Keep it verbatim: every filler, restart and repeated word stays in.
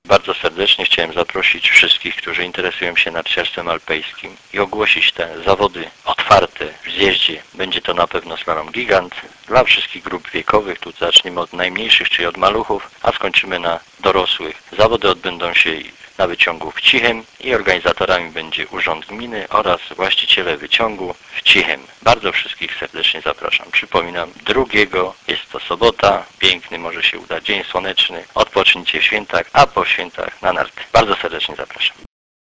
Bardzo serdecznie chciałem zaprosić wszystkich, którzy interesują się narciarstwem alpejskim i ogłosić te zawody otwarte w zjeździe. Będzie to na pewno slalom gigant dla wszystkich grup wiekowych. Tu zaczniemy od najmniejszych, czyli od maluchów, a skończymy na dorosłych. Zawody odbędą się na wyciągu w Cichym i organizatorami będzie Urząd Gminy oraz właściciele wyciągu w Cichym. Bardzo wszystkich serdecznie zapraszam. Przypominam, drugiego jest to sobota, piękny może się uda dzień słoneczny, odpocznijcie w świętach, a po świętach na narty. Bardzo serdecznie zapraszam.